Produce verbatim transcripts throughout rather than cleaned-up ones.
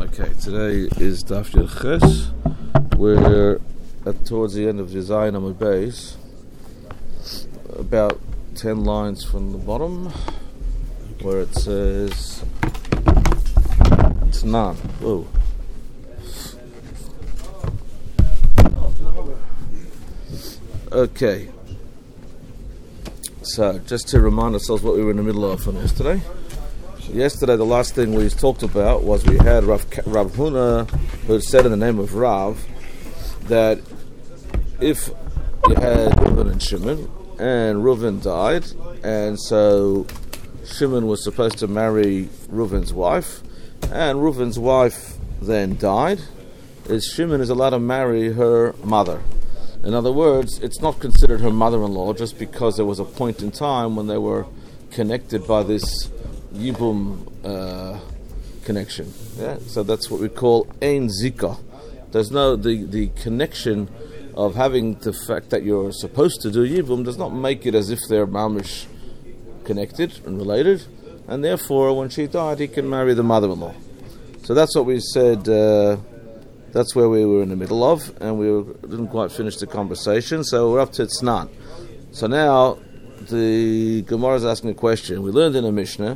Okay, today is Daf Yud Ches. We're at, towards the end of Zayin Amud Beis, about ten lines from the bottom, where it says Tnan. Whoa. Okay. So, just to remind ourselves what we were in the middle of from yesterday. Yesterday, the last thing we talked about was we had Rav, Rav Huna, who said in the name of Rav that if you had Reuven and Shimon, and Reuven died, and so Shimon was supposed to marry Reuven's wife, and Reuven's wife then died, is Shimon is allowed to marry her mother. In other words, it's not considered her mother-in-law just because there was a point in time when they were connected by this Yibum uh, connection. Yeah, so that's what we call Ein Zika. There's no the, the connection of having the fact that you're supposed to do Yibum does not make it as if they're mamish connected and related, and therefore when she died he can marry the mother-in-law. So that's what we said. Uh, that's where we were in the middle of, and we were, didn't quite finish the conversation. So we're up to Tznan. So now the Gemara is asking a question. We learned in a Mishnah.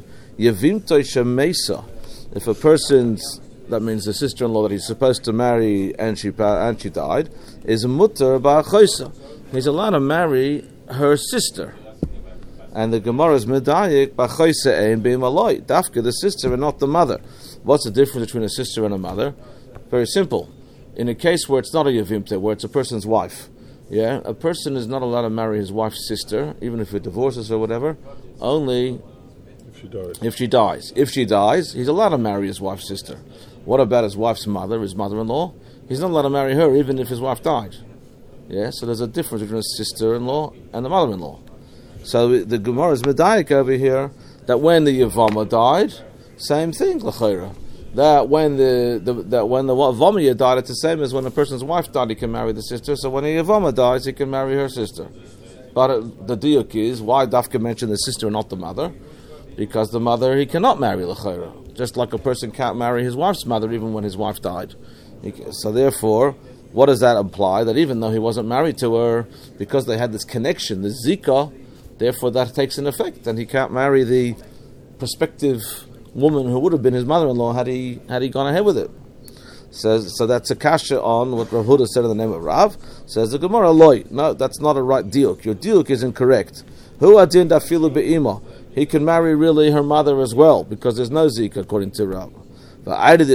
If a person's, that means the sister-in-law that he's supposed to marry and she and she died, is mutter ba'achoisa. He's allowed to marry her sister. And the Gemara is medayik ba'achoisa ein b'maloi. Dafka, the sister and not the mother. What's the difference between a sister and a mother? Very simple. In a case where it's not a yavimta, where it's a person's wife, yeah, a person is not allowed to marry his wife's sister, even if it divorces or whatever, only She dies. If she dies. If she dies, he's allowed to marry his wife's sister. What about his wife's mother, his mother-in-law? He's not allowed to marry her even if his wife died. Yeah, so there's a difference between a sister-in-law and the mother-in-law. So the Gemara is medayik over here that when the Yavama died, same thing, l'chayra. That when the, the that when the Yavama died, it's the same as when a person's wife died, he can marry the sister. So when the Yavama dies, he can marry her sister. But uh, the diuk is, why Dafka mentioned the sister and not the mother? Because the mother he cannot marry l'chayra, just like a person can't marry his wife's mother even when his wife died. He, so therefore, what does that imply? That even though he wasn't married to her, because they had this connection, the zika, therefore that takes an effect, and he can't marry the prospective woman who would have been his mother-in-law had he had he gone ahead with it. Says so that's a kasha on what Rav Huda said in the name of Rav. Says the Gemara loy. No, that's not a right diuk. Your diuk is incorrect. Hu adin dafilu be'ima. He can marry really her mother as well, because there's no zika according to Rav. Because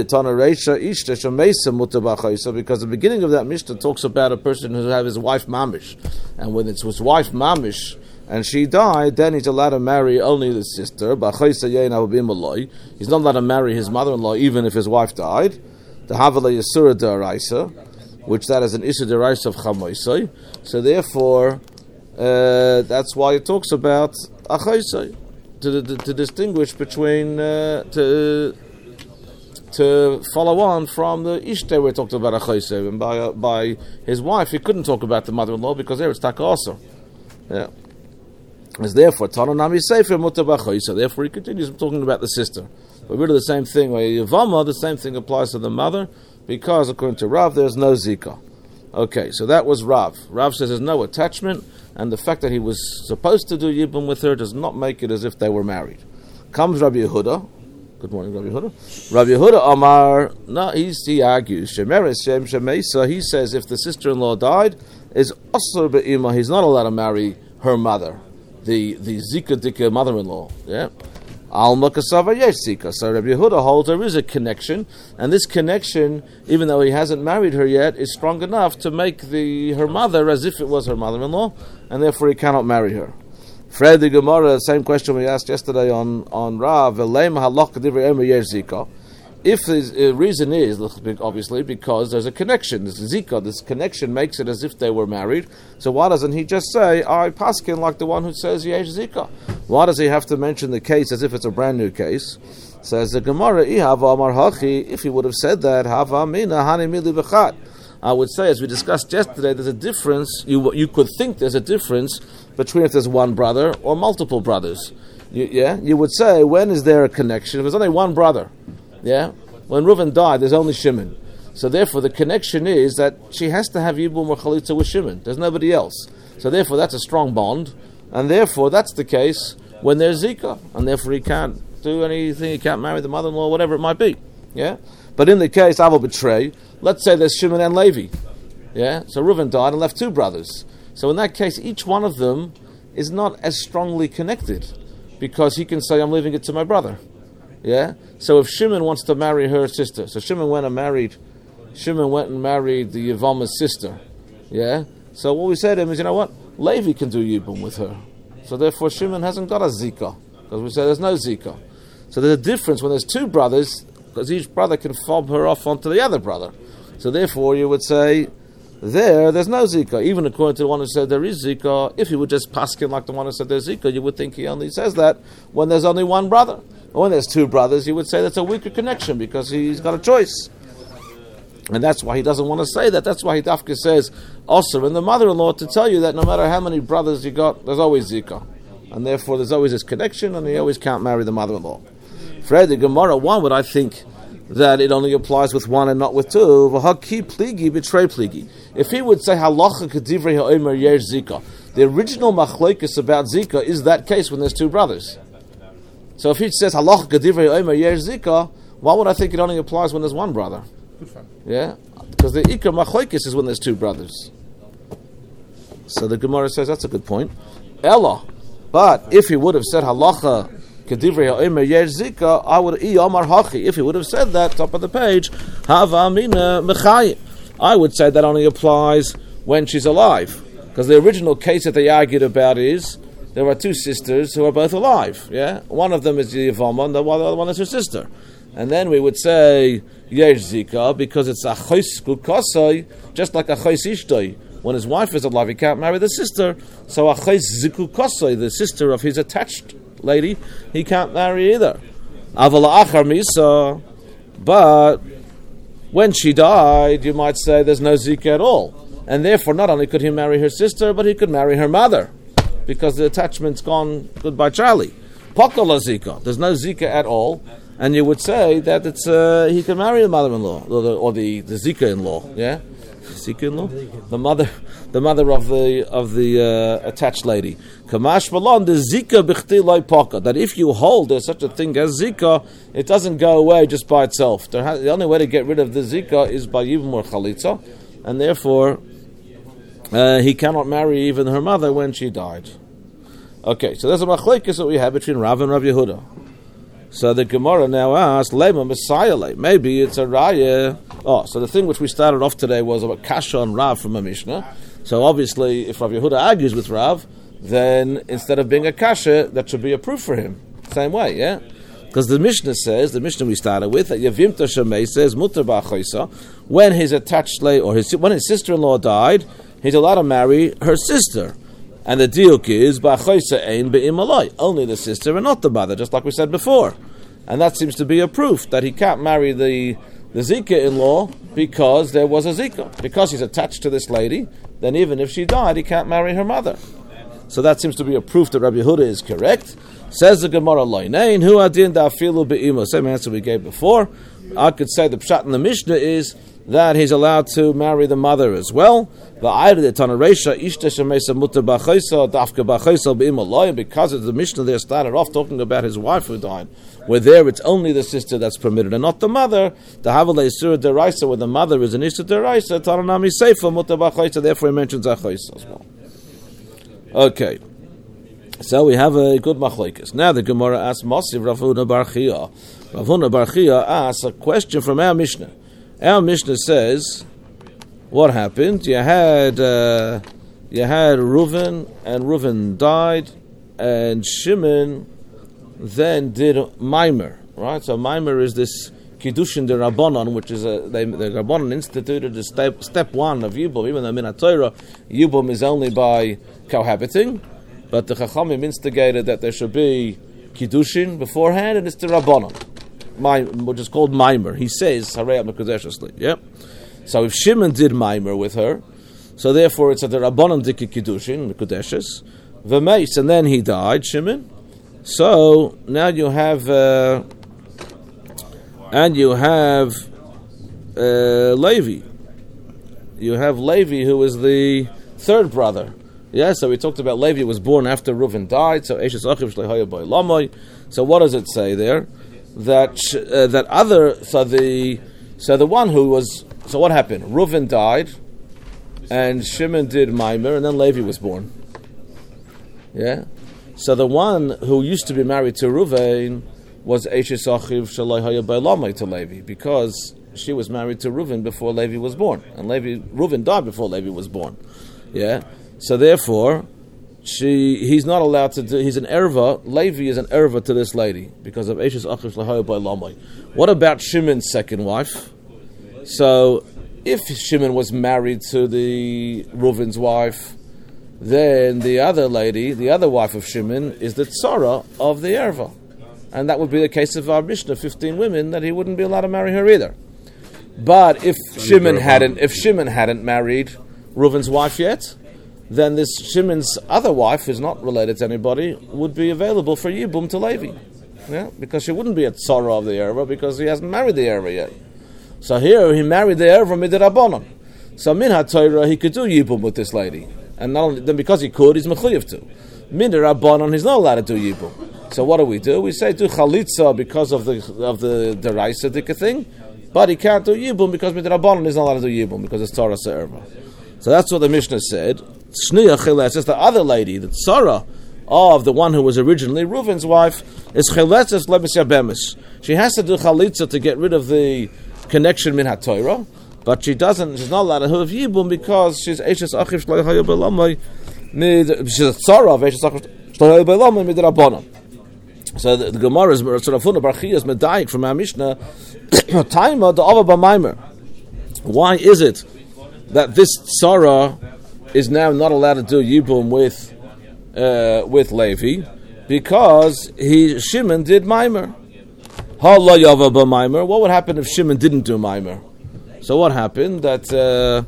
the beginning of that Mishnah talks about a person who have his wife mamish, and when it's his wife mamish and she died, then he's allowed to marry only the sister. He's not allowed to marry his mother-in-law even if his wife died. The Havala Yasura Daraisa, which that is an Isur Daraisa of Chamoisai. So therefore, uh, that's why it talks about Achaisai. To, to, to distinguish between uh, to to follow on from the Ishte we talked about Achaysev, and by uh, by his wife he couldn't talk about the mother-in-law because there it's Taka also. Yeah. As therefore Tananami Sefer Mutabachaysev. Therefore he continues talking about the sister. But really the same thing. Where Yavama, the same thing applies to the mother, because according to Rav there's no Zika. Okay, so that was Rav. Rav says there's no attachment, and the fact that he was supposed to do Yibum with her does not make it as if they were married. Comes Rabbi Yehuda. Good morning, Rabbi Yehuda. Rabbi Yehuda Amar, no, he's, he argues, Shemeres Shem Shemesa, he says if the sister-in-law died, is Asur Be'ima, he's not allowed to marry her mother, the, the Zika Dika mother-in-law. Yeah. Alma Kasava Yeshika. So Rabbi Yehuda holds there is a connection, and this connection, even though he hasn't married her yet, is strong enough to make the her mother as if it was her mother-in-law, and therefore he cannot marry her. Fred the Gemara, same question we asked yesterday on, on Rav, if the reason is, obviously, because there's a connection, this zika, this connection makes it as if they were married, so why doesn't he just say, I paskin like the one who says yesh zika? Why does he have to mention the case as if it's a brand new case? Says the Gemara, if he would have said that, I would say, as we discussed yesterday, there's a difference, you you could think there's a difference between if there's one brother or multiple brothers. You, yeah, you would say, when is there a connection? If there's only one brother, yeah, When Reuven died, there's only Shimon. So therefore, the connection is that she has to have Yibum or Chalitza with Shimon. There's nobody else. So therefore, that's a strong bond. And therefore, that's the case when there's Zika. And therefore, he can't do anything. He can't marry the mother-in-law, whatever it might be. Yeah? But in the case, I will betray, let's say there's Shimon and Levi. Yeah? So Reuven died and left two brothers. So in that case, each one of them is not as strongly connected because he can say, I'm leaving it to my brother. Yeah? So if Shimon wants to marry her sister, so Shimon went and married Shimon went and married the Yevama's sister. Yeah? So what we said to him is, you know what? Levi can do Yibum with her. So therefore Shimon hasn't got a Zika. Because we said there's no Zika. So there's a difference when there's two brothers, because each brother can fob her off onto the other brother. So therefore you would say, there, there's no Zika. Even according to the one who said there is Zika, if you would just paskin like the one who said there's Zika, you would think he only says that when there's only one brother. Or when there's two brothers, you would say that's a weaker connection because he's got a choice. And that's why he doesn't want to say that. That's why he dafka says, also in the mother-in-law, to tell you that no matter how many brothers you got, there's always Zika. And therefore there's always this connection, and he always can't marry the mother-in-law. Fred, the Gemara, one would I think that it only applies with one and not with two. V'haki pligi betray pligi. If he would say halacha kedivrei ha'omer yesh Zika, the original machlokes about Zika is that case when there's two brothers. So if he says halacha kedivrei ha'omer yesh Zika, why would I think it only applies when there's one brother? Yeah, because the ikar machlokes is when there's two brothers. So the Gemara says that's a good point. Ella, but if he would have said halacha kedivrei ha'omer yesh Zika, I would iyamar hachi. If he would have said that top of the page, hava mina mechayim, I would say that only applies when she's alive, because the original case that they argued about is there are two sisters who are both alive. Yeah, one of them is the Yevama, and the other one is her sister. And then we would say yesh Zika because it's a chos kukasai, just like a chos ishtoi. When his wife is alive, he can't marry the sister. So a chos zikukasai, the sister of his attached lady, he can't marry either. Avala achar misa, but when she died, you might say there's no Zika at all, and therefore not only could he marry her sister, but he could marry her mother because the attachment's gone goodbye, Charlie. Pakala Zika, there's no Zika at all. And you would say that it's uh, he can marry the mother-in-law or the, or the, the Zika-in-law, yeah, Zika-in-law, the mother, the mother of the of the uh, attached lady. Kamash malon the Zika b'chti loy paka. That if you hold there's such a thing as Zika, it doesn't go away just by itself. There has, the only way to get rid of the Zika is by Yibum or Chalitza, and therefore uh, he cannot marry even her mother when she died. Okay, so there's a machlekes that we have between Rav and Rav Yehuda. So the Gemara now asks, Lema Messiah, maybe it's a raya. Oh, so the thing which we started off today was about Kasha and Rav from a Mishnah. So obviously, if Rav Yehuda argues with Rav, then instead of being a Kasha, that should be a proof for him. Same way, yeah? Because the Mishnah says, the Mishnah we started with, that Yavimta Shemei says, Mutar Ba'achoisa, when his attached lady, or his, when his sister-in-law died, he's allowed to marry her sister. And the diuk is ba'achoisa ein be'imalai, only the sister and not the mother, just like we said before. And that seems to be a proof that he can't marry the the Zika-in-law because there was a Zika. Because he's attached to this lady, then even if she died, he can't marry her mother. So that seems to be a proof that Rabbi Yehuda is correct. Says the Gemara, Loinein, hu adin da'afilu be'imo. Same answer we gave before. I could say the pshat in the Mishnah is that he's allowed to marry the mother as well. Because of the Mishnah there started off talking about his wife who died, where there it's only the sister that's permitted and not the mother. The Havale Isur Deraisa, where the mother is an Isur Deraisa, Taranami Seifa Mutar B'Achoisa, therefore he mentions Achoisa as well. Okay. So we have a good machlokes. Now the Gemara asks, Mosiv Rav Huna bar Chia. Rav Huna bar Chia asks a question from our Mishnah. Our Mishnah says, what happened? You had uh, you had Reuven, and Reuven died, and Shimon then did Maimer, right? So Maimer is this Kiddushin de Rabbanon, which is a they, the Rabbanon instituted as step step one of Yibum. Even though in Torah Yibum is only by cohabiting, but the Chachamim instigated that there should be Kiddushin beforehand, and it's the Rabbanon, which is called Maimer. He says Harei Mekudeshesli. Yep. So if Shimon did Maimer with her, so therefore it's a Rabbanon Diki Kiddushin Mekudeshes V'meis, and then he died, Shimon. So now you have uh, and you have uh, Levi. You have Levi, who is the third brother. Yeah, so we talked about Levi was born after Reuven died. So Eishes Achiv Shleihoya Boi Lamoi. So what does it say there? That uh, that other so the so the one who was so what happened? Reuven died, and Shimon did Maimer, and then Levi was born. Yeah, so the one who used to be married to Reuven was Eishes Achiv Shleihoya Boi Lamoi to Levi, because she was married to Reuven before Levi was born, and Levi Reuven died before Levi was born. Yeah, so therefore, she he's not allowed to do. He's an erva. Levi is an erva to this lady because of Eishes Achiv Shleihoya Boi Lamoi. What about Shimon's second wife? So, if Shimon was married to the Reuven's wife, then the other lady, the other wife of Shimon, is the tzara of the erva, and that would be the case of our Mishnah, fifteen women, that he wouldn't be allowed to marry her either. But if Shimon hadn't, if Shimon hadn't married Reuven's wife yet, then this Shimon's other wife, who's not related to anybody, would be available for Yibum to Levi. Yeah, because she wouldn't be a tzara of the erva because he hasn't married the erva yet. So here he married the erva midrabanan. So min haTorah he could do Yibum with this lady, and not only then because he could, he's mechuyev to. Min derabanan he's not allowed to do Yibum. So what do we do? We say do chalitza because of the of the deraisa dika thing. But he can't do Yibum because midrabanan is not allowed to do Yibum because it's Torah Se'erva. So that's what the Mishnah said. Shniya Chiletzes, the other lady, the tzara of the one who was originally Reuven's wife, is Chiletzes Lebes Yabemis. She has to do Chalitza to get rid of the connection min HaTorah, but she doesn't, she's not allowed to have Yibum because she's Eishes Achiv Shleihoya Boi Lamoi, she's a tzara of Eishes Achiv Shleihoya Boi Lamoi midrabanan. So the, the Gemara is sort of fun of Barchiyas Medayik from our Mishnah. Taima the Ava B'Maimer. Why is it that this tzara is now not allowed to do Yibum with uh, with Levi? Because he Shimon did Maimer. Ha'la Yava B'Maimer. What would happen if Shimon didn't do Maimer? So what happened? That uh,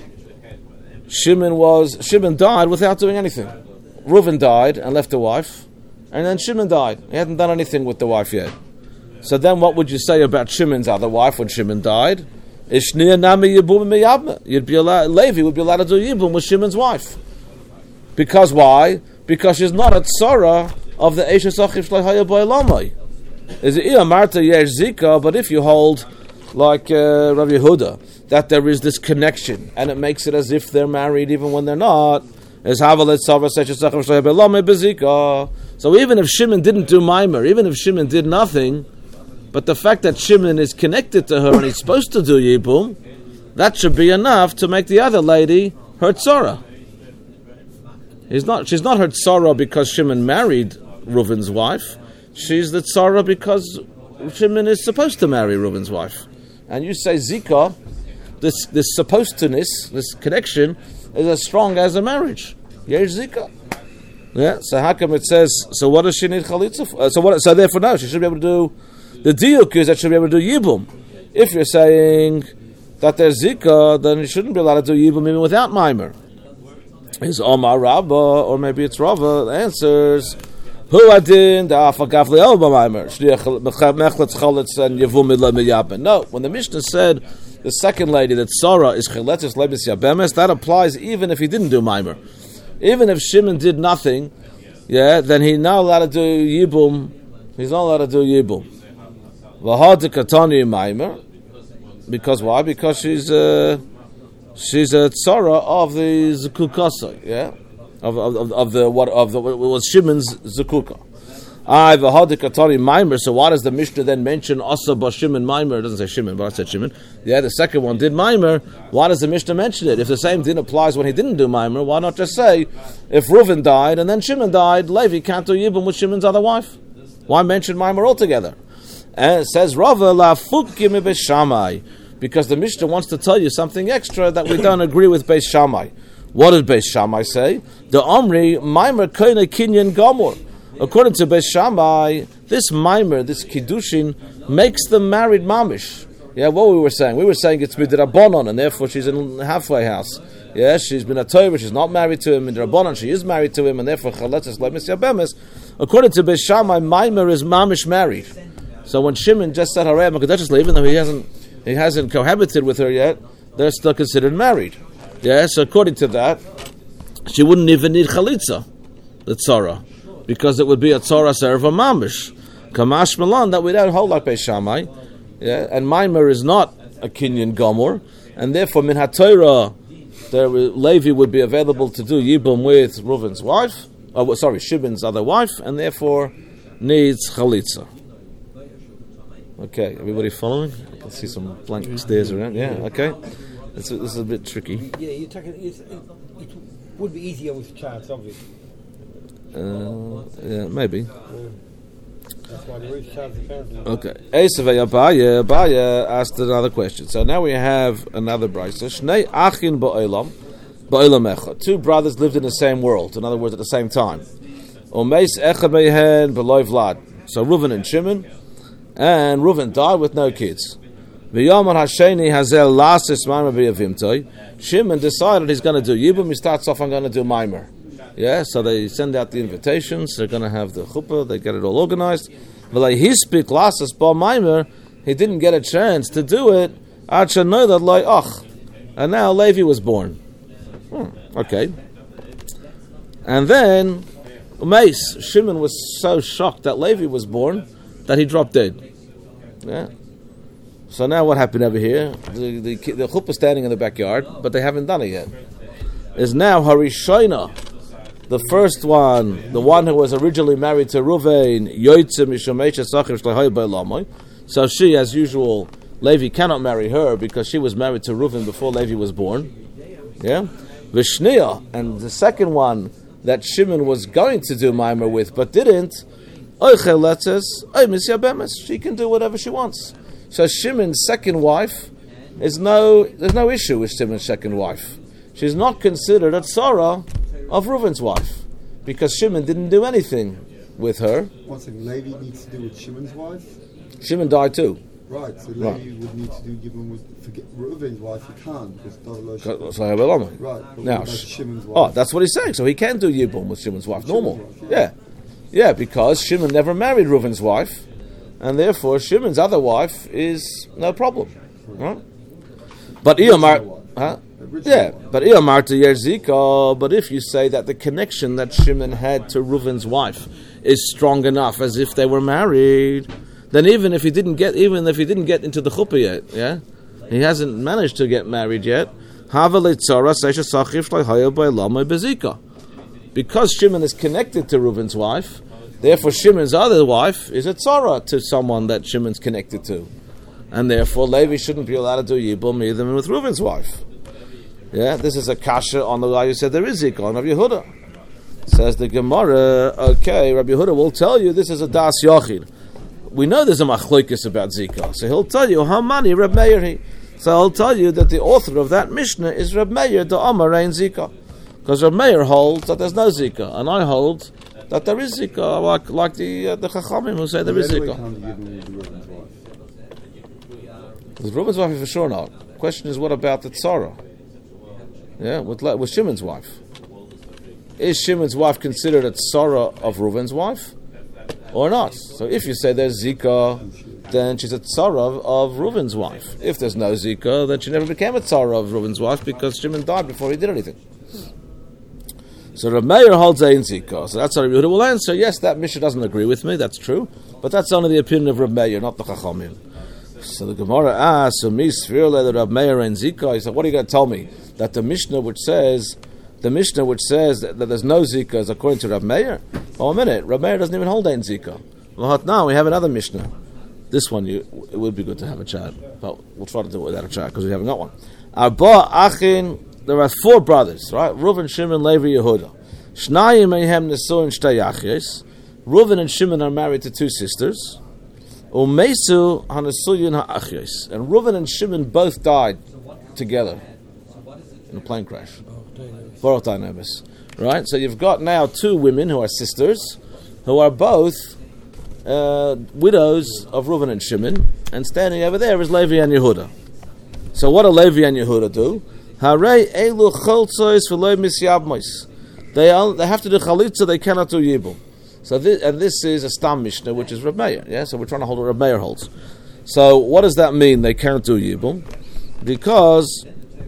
Shimon was Shimon died without doing anything. Reuven died and left a wife. And then Shimon died. He hadn't done anything with the wife yet. So then what would you say about Shimon's other wife when Shimon died? You'd be allowed, Levi would be allowed to do Yibum with Shimon's wife. Because why? Because she's not a tzara of the Eishes Achiv Shleihoya Boi Lamoi. Is it Marta Yesh Zika? But if you hold, like uh, Rav Yehuda, that there is this connection, and it makes it as if they're married even when they're not, is Havalet Sava Eishes Achiv Shleihoya Boi Lamoi Bezika. So even if Shimon didn't do Maimer, even if Shimon did nothing, but the fact that Shimon is connected to her and he's supposed to do Yibum, that should be enough to make the other lady her tzara. He's not, she's not her tzara because Shimon married Reuven's wife. She's the tzara because Shimon is supposed to marry Reuven's wife. And you say Zika, this this supposed to-ness, this connection, is as strong as a marriage. Yesh Zika. Yeah, so how come it says, so what does she need chalitza for? Uh, so, what, so therefore no, she should be able to do, the diuk is that she should be able to do Yibum. If you're saying that there's Zika, then you shouldn't be allowed to do Yibum even without Maimer. Is Omar Rabba, or maybe it's Rava, answers, Hu adin da afagav le'el b'Maimer, shliach mechletz chalitz and yevum midla miyaben. No, when the Mishnah said the second lady, that Sarah is chiletzes lebis yabemes, that applies even if he didn't do Maimer. Even if Shimon did nothing, yeah, then he's not allowed to do Yibum. He's not allowed to do Yibum. V'had katani Maimer, because why? Because she's a she's a tzara of the zakukasa, yeah, of of, of the what of the what was Shimon's zakuka. I v'had katani Maimer. So why does the Mishnah then mention Asa ba Shimon Maimer? It doesn't say Shimon, but I said Shimon. Yeah, the second one did Maimer. Why does the Mishnah mention it? If the same din applies when he didn't do Maimer, why not just say, if Reuven died and then Shimon died, Levi can't do Yibum with Shimon's other wife? Why mention Maimer altogether? And it says, Rava la fukim beis Shammai, because the Mishnah wants to tell you something extra that we don't agree with Beis Shammai. What did Beis Shammai say? The Omri, Maimer koine kinyan gamur. According to Beis Shammai, this Maimer, this Kiddushin, makes them married mamish. Yeah, what we were saying? We were saying it's midrabanan, and therefore she's in a halfway house. Yeah, she's been a Torah, she's not married to him. Midrabanan, she is married to him, and therefore chaletzes lemis yabemes. According to Beis Shammai, Maimer is mamish married. So when Shimon just said Harei Makadeshus, even though he hasn't he hasn't cohabited with her yet, they're still considered married. Yeah, so according to that, she wouldn't even need chalitza, the tzara, because it would be a tzara serva mamish. Kamash Milan, that we don't hold like Beis Shammai. Yeah, and Maimer is not a Kinyan Gomor, and therefore Min HaTorah, there Levi would be available to do Yibum with Reuven's wife, oh, sorry, Shimon's other wife, and therefore needs chalitza. Okay, everybody following? I can see some blank stares around. Yeah, okay. This is, this is a bit tricky. Yeah, you're talking. It's, it, it would be easier with charts, obviously. Uh, yeah, maybe. Yeah. That's why there is charts apparently. Okay. Esavei Abaya, Abaya asked another question. So now we have another brayso. Shnei achin ba'olam, ba'olam echad. Two brothers lived in the same world. In other words, at the same time. Omeis echad meihen b'loy vlad. So Reuven and Shimon, and Reuven died with no kids. V'yamar hasheni hazel lasis maimer b'yavimtoi. Shimon decided he's going to do Yibum. He starts off, I'm going to do Maimer. Yeah, so they send out the invitations. They're going to have the chuppah. They get it all organized. V'lei hispik lasis ba Maimer. He didn't get a chance to do it. Ad shenoilad loy ach. And now Levi was born. Hmm, okay. And then Umeis, Shimon was so shocked that Levi was born that he dropped dead. Yeah. So now what happened over here? The the, the chuppah is standing in the backyard, but they haven't done it yet. Is now Harishayna, the first one, the one who was originally married to Reuven, Yoitze Mishamesha Sachir Shlahai Beilamai. So she, as usual, Levi cannot marry her because she was married to Reuven before Levi was born. Yeah? Vishniya, and the second one that Shimon was going to do Maimer with but didn't, she can do whatever she wants. So Shimon's second wife is no, there's no issue with Shimon's second wife. She's not considered a tzara of Reuven's wife because Shimon didn't do anything with her. One second, Levi needs to do with Shimon's wife? Shimon died too. Right, so Levi right. would need to do Yibum with forget Reuven's wife. He can't because right. Now, Shimon's wife. Oh, that's what he's saying. So he can do Yibum with Shimon's wife. Normal. Shimon's wife, yeah. yeah, yeah, because Shimon never married Reuven's wife, and therefore Shimon's other wife is no problem. Right? But Iyamar, huh? Yeah, but Iyamar to Yerzika. But if you say that the connection that Shimon had to Reuven's wife is strong enough, as if they were married, then even if he didn't get, even if he didn't get into the chuppah yet, yeah, he hasn't managed to get married yet. Because Shimon is connected to Reuven's wife, therefore Shimon's other wife is a tzara to someone that Shimon's connected to, and therefore Levi shouldn't be allowed to do Yibum even with Reuven's wife. Yeah, this is a kasha on the guy who said there is Zika on Rabbi Yehuda. Says the Gemara, okay, Rabbi Yehuda will tell you this is a das yochid. We know there's a machlokes about Zika, so he'll tell you how many Reb Meir he. So I'll tell you that the author of that Mishnah is Reb Meir, the Amar Ein Zika, because Reb Meir holds that there's no Zika, and I hold that there is Zika, like like the uh, the Chachamim who say there is Zika. With Reuven's wife, for sure not. The question is, what about the tzara? Yeah, with with Shimon's wife. Is Shimon's wife considered a tzara of Reuven's wife, or not? So if you say there's Zika, then she's a tzara of, of Reuven's wife. If there's no Zika, then she never became a tzara of Reuven's wife because Shimon died before he did anything. So Reb Meir holds Ein Zika. So that's how Rabbi Yehuda will answer. Yes, that Mishnah doesn't agree with me. That's true, but that's only the opinion of Reb Meir, not the Chachamim. So the Gemara asks, "So me sfirle the Reb Meir Ein Zika." He said, "What are you going to tell me that the Mishnah which says the Mishnah which says that, that there's no Zika is according to Reb Meir?" Oh, a minute, Reb Meir doesn't even hold Ein Zika. Well, now we have another Mishnah. This one, you, it would be good to have a chat, but we'll try to do it without a chat because we haven't got one. Arba Achin. There are four brothers, right? Reuven, Shimon, Levi, Yehuda. Shnayim mehem nesuin shtei achis. Reuven and Shimon are married to two sisters. Umesu hanesuyin ha'achis. And Reuven and Shimon both died together in a plane crash. Baruch Dynamis. Right? So you've got now two women who are sisters, who are both uh, widows of Reuven and Shimon, and standing over there is Levi and Yehuda. So what do Levi and Yehuda do? Harei elu choltzois v'loy misyabmois. They they have to do chalitza. They cannot do yibum. So this, and this is a Stam Mishnah, which is Reb Meir. Yeah, so we're trying to hold what Reb Meir holds. So what does that mean? They can't do Yibum because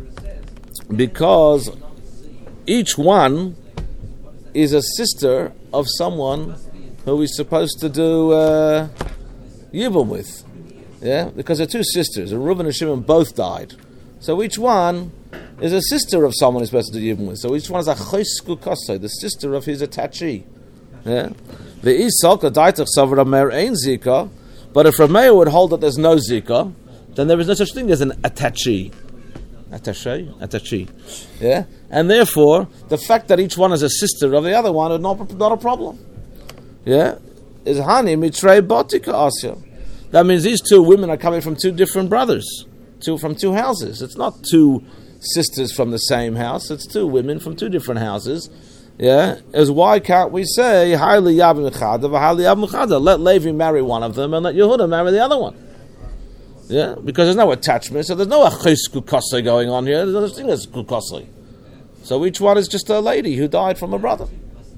because each one is a sister of someone who he's supposed to do uh, Yibum with. Yeah, because they're two sisters. Reuven and Shimon both died. So each one is a sister of someone he's supposed to do Yibum with. So each one is a Chosku Kosai, the sister of his attachee. Yeah. The Isaka Daitach Savar Rameir Ein Zika, but if Rameir would hold that there's no Zika, then there is no such thing as an attachee. Attaché? Attachee. Yeah? And therefore, the fact that each one is a sister of the other one is not, not a problem. Yeah? Is Hani Mitrei Botika Asya. That means these two women are coming from two different brothers, two from two houses. It's not two sisters from the same house, it's two women from two different houses. Yeah, is why can't we say highly Yab Mechada, highly Yab Mechada? Let Levi marry one of them and let Yehuda marry the other one. Yeah, because there's no attachment, so there's no achis kukasei going on here. There's no such thing as kukasei. So each one is just a lady who died from a brother.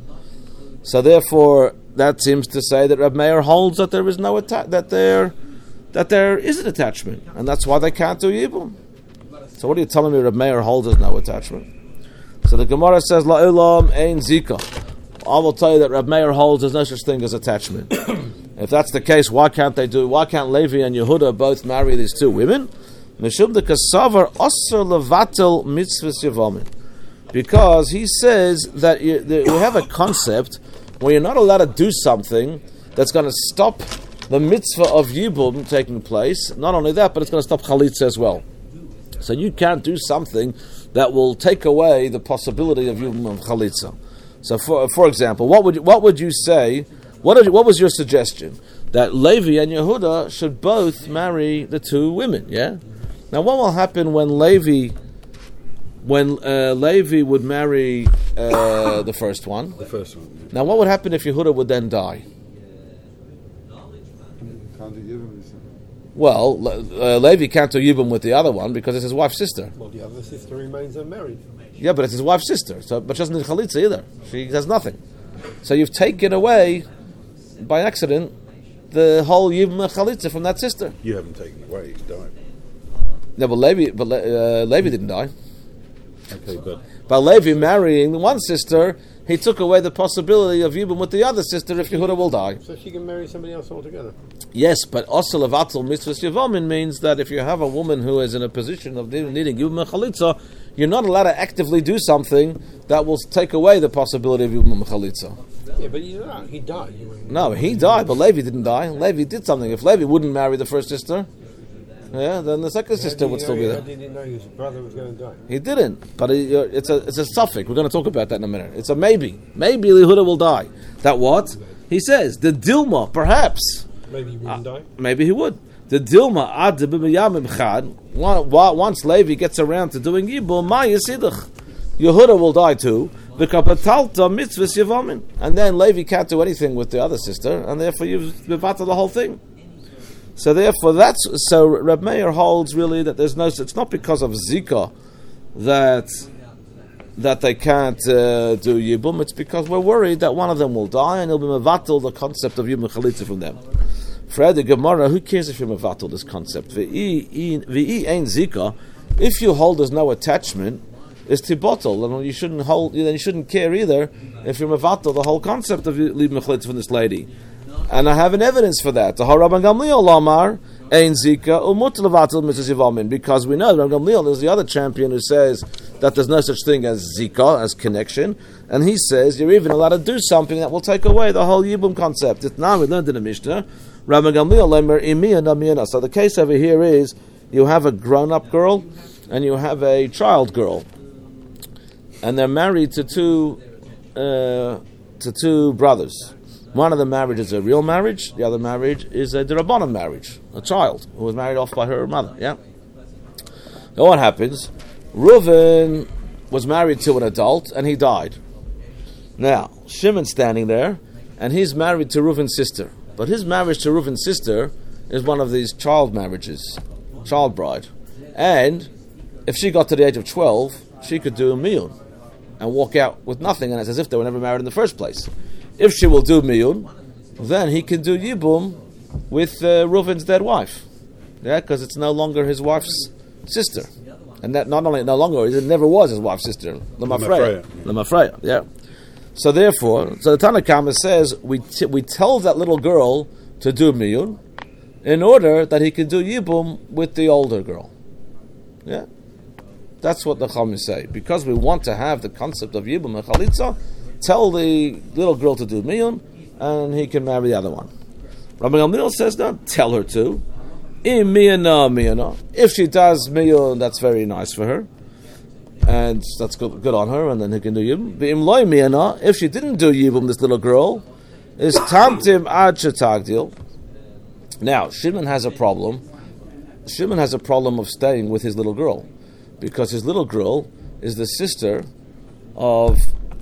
So therefore, that seems to say that Reb Meir holds that there is no atta- that there that there is an attachment, and that's why they can't do Yibum. So what are you telling me? Reb Meir holds there's no attachment. So the Gemara says la'olam ein zika. I will tell you that Reb Meir holds there's no such thing as attachment. If that's the case, why can't they do? Why can't Levi and Yehuda both marry these two women? Mishum de kasavar osir levatel mitzvahs yavamin. Because he says that you, that we have a concept where you're not allowed to do something that's going to stop the mitzvah of Yibum taking place. Not only that, but it's going to stop Chalitza as well. So you can't do something that will take away the possibility of Yibum of Chalitza. So, for for example, what would you, what would you say? What you, what was your suggestion? That Levi and Yehuda should both marry the two women. Yeah. Now, what will happen when Levi, when uh, Levi would marry uh, the first one? The first one. Yeah. Now, what would happen if Yehuda would then die? Can't do Yibum. Well, uh, Levi can't do Yibum with the other one because it's his wife's sister. Well, the other sister remains unmarried. Yeah, but it's his wife's sister. So, but she doesn't need Chalitza either. She has nothing. So you've taken away, by accident, the whole Yibum Chalitza from that sister. You haven't taken it away, you died. No, but Levi, but uh, Levi didn't die. Okay, but by Levi marrying the one sister, he took away the possibility of Yibum with the other sister if Yehuda will die. So she can marry somebody else altogether. Yes, but also levatel mitzvahs yavamin means that if you have a woman who is in a position of needing Yibum Chalitza, you're not allowed to actively do something that will take away the possibility of Yibum Chalitza. Yeah, but he's not, he died. No, he died, but Levi didn't die. Levi did something. If Levi wouldn't marry the first sister, yeah, then the second sister would still be there. How did he know his brother was going to die? He didn't, but it, it's a it's a suffix. We're going to talk about that in a minute. It's a maybe. Maybe Yehuda will die. That what? He says, the Dilma, perhaps. Maybe he wouldn't uh, die? Maybe he would. The Dilma, ad b'miyamim chad, once Levi gets around to doing Yibum, ma yisidach. Yehuda will die too, v'kapatalta mitzvahs yavamin. And then Levi can't do anything with the other sister, and therefore you've bevatel the whole thing. So therefore, that's so. Reb Meir holds really that there's no. It's not because of Zika that that they can't uh, do Yibum. It's because we're worried that one of them will die and he'll be mevatel the concept of Yibum Chalitza from them. For the Gemara, who cares if you mevatel this concept? V'i ein Zika. If you hold there's no attachment, it's tibotel, and you shouldn't hold. Then you shouldn't care either if you're mevatel the whole concept of Yibum Chalitza from this lady. And I have an evidence for that. The Rabban Gamliel Lamar ein Zika umut levatel mitzvahs yavamin, because we know Rabban Gamliel is the other champion who says that there's no such thing as Zika, as connection, and he says you're even allowed to do something that will take away the whole Yibum concept. It's now we learned in the Mishnah. Rabban Gamliel Lamar imiyana miyana. So the case over here is you have a grown-up girl and you have a child girl, and they're married to two uh, to two brothers. One of the marriages is a real marriage. The other marriage is a D'Rabbanan marriage. A child who was married off by her mother. Yeah. Now what happens? Reuven was married to an adult and he died. Now Shimon's standing there and he's married to Reuven's sister. But his marriage to Reuven's sister is one of these child marriages, child bride. And if she got to the age of twelve, she could do a miyun and walk out with nothing, and it's as if they were never married in the first place. if she will do miyun, then he can do yibum with uh, Reuven's dead wife. Yeah, because it's no longer his wife's sister. And that not only no longer, it never was his wife's sister. Lemafreya. Lemafreya, yeah. So therefore, so the Tanna Kama says, we t- we tell that little girl to do miyun in order that he can do yibum with the older girl. Yeah? That's what the Chachamim say. Because we want to have the concept of yibum and chalitza, tell the little girl to do miyun, and he can marry the other one. Rabbi Gamliel says, no, tell her to. In miyana, miyana. If she does miyun, that's very nice for her. And that's good, good on her, and then he can do yibum. V'im loy miyana, if she didn't do yibum, this little girl, is tamtim ad shetagdil. Now, Shimon has a problem. Shimon has a problem of staying with his little girl. Because his little girl is the sister of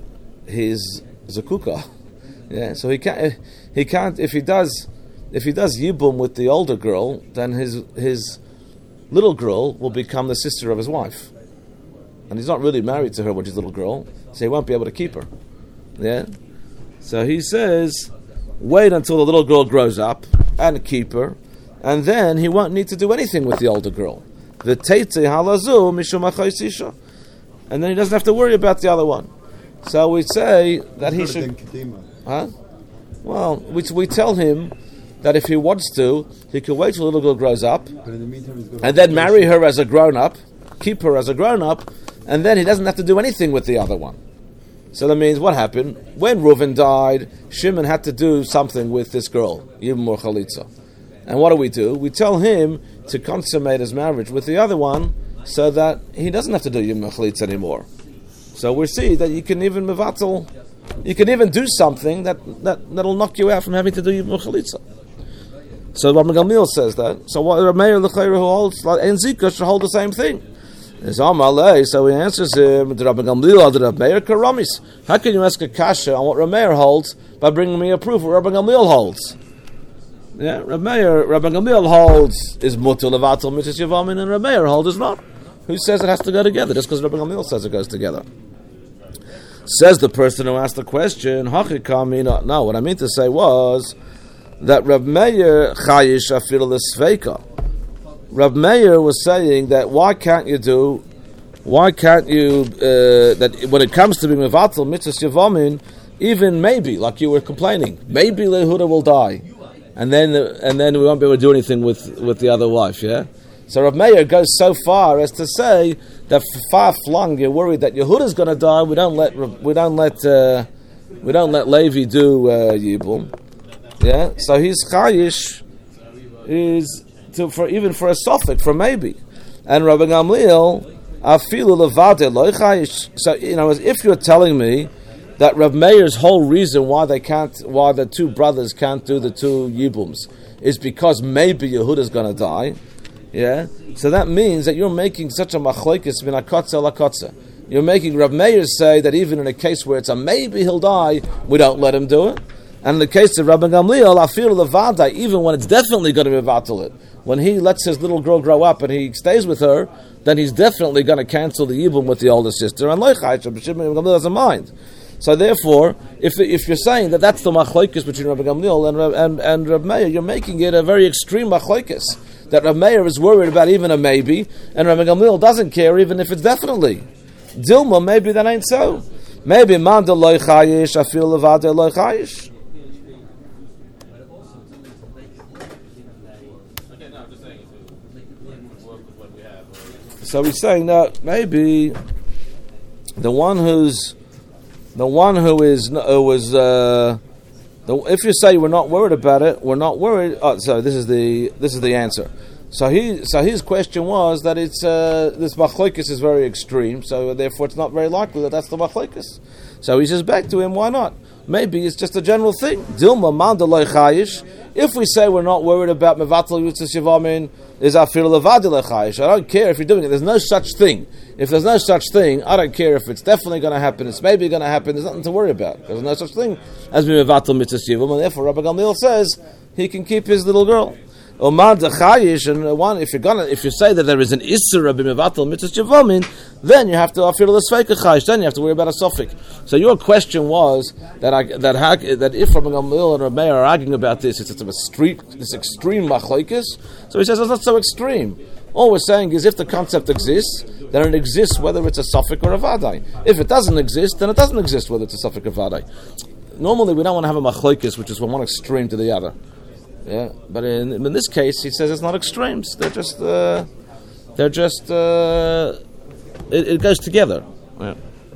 his zakuka. Yeah, so he can't. He can't. If he does, if he does yibum with the older girl, then his his little girl will become the sister of his wife, and he's not really married to her with his little girl, so he won't be able to keep her. Yeah. So he says, wait until the little girl grows up and keep her, and then he won't need to do anything with the older girl. The teitze halazu mishum achaysisha, and then he doesn't have to worry about the other one. So we say that he should. Huh? Well, we, we tell him that if he wants to, he can wait till the little girl grows up, in the meantime, and then marry her as a grown-up, keep her as a grown-up, and then he doesn't have to do anything with the other one. So that means what happened? When Reuven died, Shimon had to do something with this girl, Yibum or Chalitza. And what do we do? We tell him to consummate his marriage with the other one so that he doesn't have to do Yibum or Chalitza anymore. So we see that you can even mevatel, you can even do something that, that, that'll knock you out from having to do Yibum Chalitza. So Rabbi Gamliel says that. So what Rabbi Meir L'chayra who holds, and Zika should hold the same thing. So he answers him, Rabbi Gamliel, Rabbi Meir Karamis. How can you ask a kasha on what Rabbi Meir holds by bringing me a proof what Rabbi Gamliel holds? Yeah, Rabbi Meir, Rabbi Gamliel holds is mutul levatel mitzvos yavamin, and Rabbi Meir holds is not. Who says it has to go together? Just because Rabbi Gamliel says it goes together. Says the person who asked the question, no, what I mean to say was that Rab Meir chayish afil l'sveika. Rab Meir was saying that why can't you do, why can't you, uh, that when it comes to being mevatel mitzvos yavamin, even maybe, like you were complaining, maybe Lehuda will die, and then and then we won't be able to do anything with, with the other wife, yeah? So Rav Meir goes so far as to say that far flung, you're worried that Yehuda's going to die. We don't let we don't let uh, we don't let Levi do uh, Yibum. Yeah, so his chayish is to, for even for a suffix, for maybe, and Rabbi Gamliel afilu levade lo chayish. So you know, if you're telling me that Rav Meir's whole reason why they can't, why the two brothers can't do the two Yibums is because maybe Yehuda's going to die. Yeah, so that means that you're making such a machlokes min hakotza lakotza. You're making Rav Meir say that even in a case where it's a maybe he'll die, we don't let him do it. And in the case of Rabbi Gamliel, afir levada, even when it's definitely going to be vatal it, when he lets his little girl grow up and he stays with her, then he's definitely going to cancel the yibum with the older sister. And loichayt, Rabbi Gamliel doesn't mind. So therefore, if if you're saying that that's the machlokes between Rabbi Gamliel and and and Rav Meir, you're making it a very extreme machlokes. That Rav Meir is worried about even a maybe, and Rabbi Gamliel doesn't care even if it's definitely. Dilma, maybe that ain't so. Maybe man de loy chayish, I feel levade loy chayish. So he's saying that maybe the one who's the one who is who was uh, the, if you say we're not worried about it, we're not worried. Oh, so this is the this is the answer. So he so his question was that it's uh, this machlokes is very extreme, so therefore it's not very likely that that's the machlokes. So he says back to him, why not? Maybe it's just a general thing. Dilma mandalay chayish. If we say we're not worried about mevatel yitzis yavamin, is afir levadil chayish. I don't care if you're doing it. There's no such thing. If there's no such thing, I don't care if it's definitely going to happen. It's maybe going to happen. There's nothing to worry about. There's no such thing as mevatel yitzis yavamin. And therefore, Rabbi Gamliel says he can keep his little girl. Omar dechayish, and one if you're gonna if you say that there is an isra b'mevatel mitzvah jevomin, then you have to afir l'sfeika chayish. Then you have to worry about a suffix. So your question was that I, that ha, that if Rabbi Gamliel and Rabbi Meir are arguing about this, it's, it's a street, this extreme machlokes. So he says it's not so extreme. All we're saying is if the concept exists, then it exists whether it's a suffix or a vadai. If it doesn't exist, then it doesn't exist whether it's a suffix or vadai. Normally, we don't want to have a machlokes, which is from one extreme to the other. Yeah, but in, in this case, he says it's not extremes. They're just, uh, they're just, uh, it, it goes together. Yeah.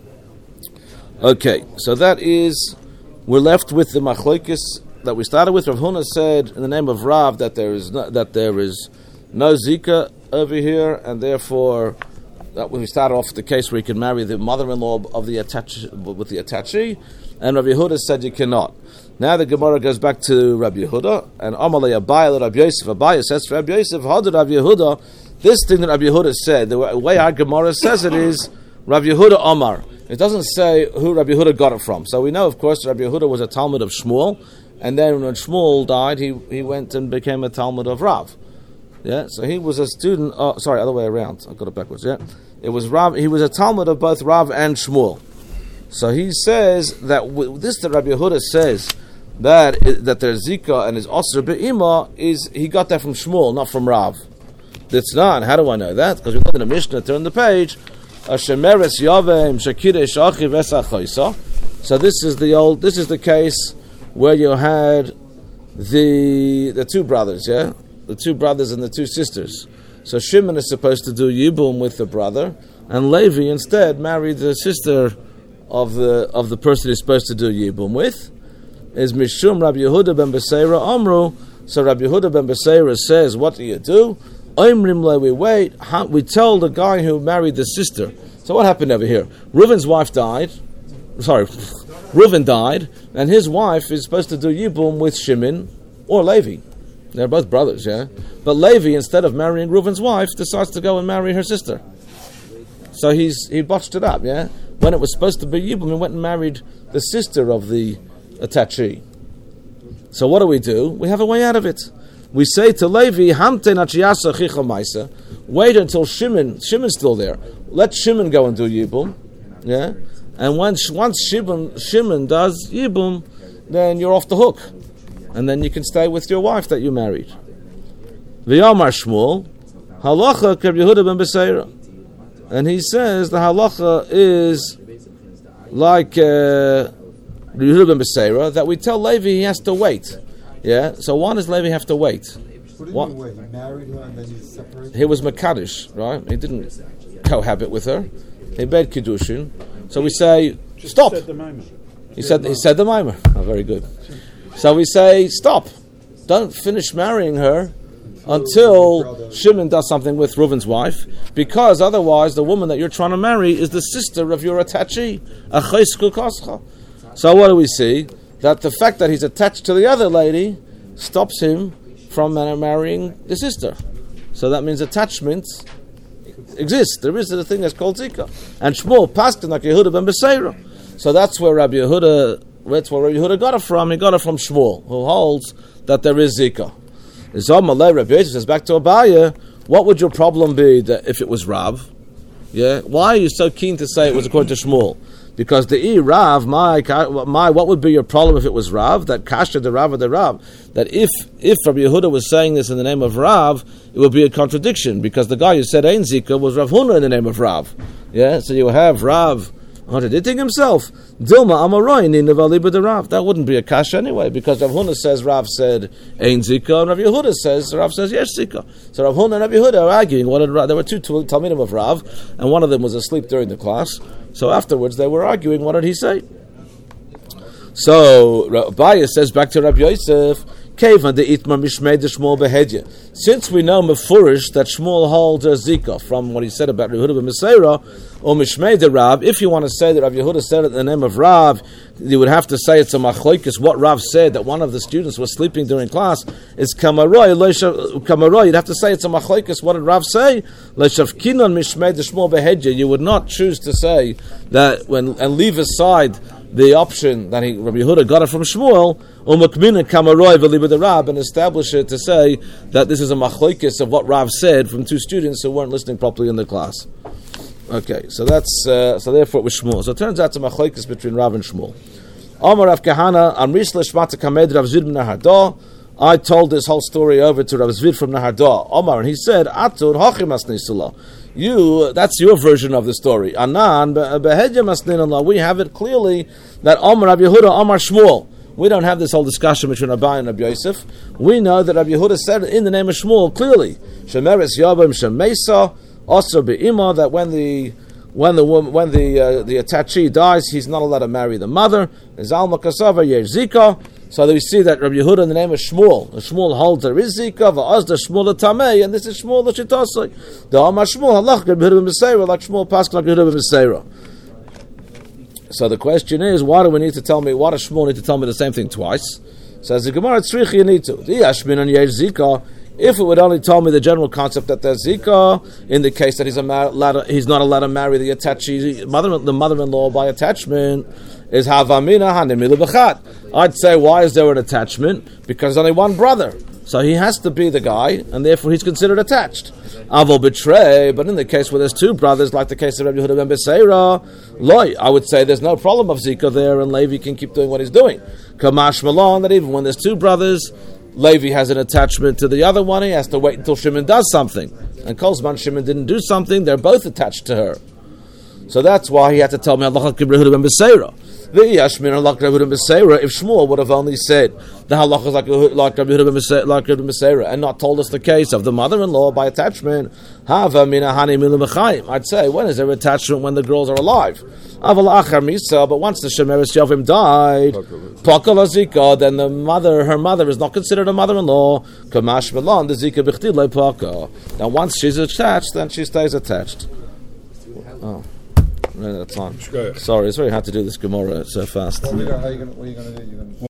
Okay, so that is, we're left with the machlokes that we started with. Rav Huna said in the name of Rav that there is no, that there is no zika over here, and therefore, that when we started off the case where you can marry the mother-in-law of the attach with the attachee, and Rabbi Yehuda said you cannot. Now the Gemara goes back to Rabbi Yehuda, and Amalei Abayah Rabbi Yosef. Abayah says for Rabbi Yosef, how did Rabbi Yehuda, this thing that Rabbi Yehuda said, the way our Gemara says it is, Rabbi Yehuda Omar. It doesn't say who Rabbi Yehuda got it from. So we know, of course, Rabbi Yehuda was a Talmud of Shmuel, and then when Shmuel died, he, he went and became a Talmud of Rav. Yeah, so he was a student, oh, sorry, other way around. I got it backwards, yeah. It was Rav, he was a Talmud of both Rav and Shmuel. So he says that w- this that Rabbi Yehuda says, that that there's zika and is osir be'ima, is he got that from Shmuel, not from Rav. That's not. How do I know that? Because we look in the Mishnah, turn the page. Shemeres yavem shakiresh achiv esachoisa. So this is the old. This is the case where you had the the two brothers, yeah, the two brothers and the two sisters. So Shimon is supposed to do yibum with the brother, and Levi instead married the sister of the of the person he's supposed to do yibum with. Is Mishum Rabbi Yehuda ben Beseira Amru. So Rabbi Yehuda ben Beseira says, what do you do? Oimrim le, we wait. We tell the guy who married the sister. So what happened over here? Reuven's wife died. Sorry, Reuven died, and his wife is supposed to do Yibum with Shimon or Levi. They're both brothers, yeah? But Levi, instead of marrying Reuven's wife, decides to go and marry her sister. So he's he botched it up, yeah? When it was supposed to be Yibum, he went and married the sister of the attachee. So what do we do? We have a way out of it. We say to Levi, Hamten achiyasa chicha maisa. Wait until Shimon, Shimon's still there. Let Shimon go and do Yibum. Yeah? And once once Shimon, Shimon does Yibum, then you're off the hook. And then you can stay with your wife that you married. V'yamar Shmuel, halacha k'Rabbi Yehuda ben Beseira. And he says the halacha is like uh, Yehuda ben Beseira, that we tell Levi he has to wait. Yeah? So why does Levi have to wait? What do you mean wait? He married her and then he separated? He was Makadish, right? He didn't cohabit with her. He made Kiddushin. So we say, Just stop. Said the Maimer. He said he said the Maimer. Oh, very good. So we say, stop. Don't finish marrying her until Shimon does something with Reuven's wife, because otherwise the woman that you're trying to marry is the sister of your attachee. So what do we see? That the fact that he's attached to the other lady stops him from marrying the sister. So that means attachment exists. There is a thing that's called zika. And Shmuel passed like Yehuda ben Beseira. So that's where Rabbi Yehuda, that's where Rabbi Yehuda got it from. He got it from Shmuel, who holds that there is zika. Zomalei Rabbi Yosef says back to Abayah, what would your problem be that if it was Rav? Yeah, why are you so keen to say it was according to Shmuel? Because the E Rav, my, my, what would be your problem if it was Rav? That Kasha the Rav or the Rav. That if if Rabbi Yehuda was saying this in the name of Rav, it would be a contradiction, because the guy who said Ein Zika was Rav Huna in the name of Rav. Yeah, so you have Rav contradicting himself. Dilma Amaroin in the Rav. That wouldn't be a Kasha anyway, because Rav Huna says Rav said Ein Zika, and Rabbi Yehuda says Rav says Yesh Zika. So Rav Huna and Rabbi Yehuda are arguing. What did Rav, there were two Talmidim of Rav, and one of them was asleep during the class. So afterwards they were arguing, what did he say? So Abayah says back to Rabbi Yosef, Kevan de Itmar Mishmei de Shmuel behedya. Since we know Mefurish that Shmuel holds a zika from what he said about Yehuda ben Beseira, or Mishmei de Rav, if you want to say that Rav Yehuda said it in the name of Rav, you would have to say it's a machlokes. What Rav said, that one of the students was sleeping during class, is Kamaroi. Kamaroi. You'd have to say it's a machlokes. What did Rav say? Leishavkinon Mishmei de Shmuel behedya. You would not choose to say that when and leave aside the option that he, Rabbi Yehuda got it from Shmuel, Umakmina kamaroi v'liba the Rab, and establish it to say that this is a machlokes of what Rav said from two students who weren't listening properly in the class. Okay, so that's uh, so therefore it was Shmuel. So it turns out it's a machlokes between Rav and Shmuel. Amar Rav Kahana Amris l'shmata kamed Rav Zvid Nahardal. I told this whole story over to Rav Zvid from Nahardal. Omar, and he said, Atur hachim asnisula. You, that's your version of the story. Anan behedya masnin. We have it clearly that Omar Rav Yehuda Omar Shmuel. We don't have this whole discussion between Abai and Rabbi Yosef. We know that Rabbi Yehuda said in the name of Shmuel clearly, Shemeres Yabim Shemesa Osir Be'ima, that when the when the woman, when the uh, the attachee dies, he's not allowed to marry the mother. Zalma Kasava Yesh Zika. So that we see that Rabbi Yehuda in the name of Shmuel, Shmuel holds there is Zika, Va'azda Shmuel Tamei, and this is Shmuel the Shitasai. The Amar Shmuel Halach Rabbi Yehuda B'Meseira, like Shmuel Pasuk like Rabbi Yehuda B'Meseira. So the question is, why do we need to tell me? Why does Shmuel need to tell me the same thing twice? Says the Gemara, Tzrichi you need to. Zika. If it would only tell me the general concept that there's Zika, in the case that he's a mar- he's not allowed to marry the attachee, mother, the mother-in-law by attachment, is Havamina Hanimilu B'chat. I'd say, why is there an attachment? Because there's only one brother. So he has to be the guy, and therefore he's considered attached. Avol betray, but in the case where there's two brothers, like the case of Rabbi Yehuda ben Beseira, loy, I would say there's no problem of Zika there, and Levi can keep doing what he's doing. Kamash Malon, that even when there's two brothers, Levi has an attachment to the other one, he has to wait until Shimon does something. And Kolzman Shimon didn't do something, they're both attached to her. So that's why he had to tell me Allah Rabbi Yehuda ben Beseira. If Shmuel would have only said the halacha is like like Rabbi Yehuda B'Meseira and not told us the case of the mother-in-law by attachment, I'd say, when is there attachment when the girls are alive? But once the Shemeres Yavim died, then the mother, her mother is not considered a mother-in-law. Now once she's attached, then she stays attached. Oh. Right, that's on. Sorry, it's very hard to do this Gemara so fast. What are you going to do?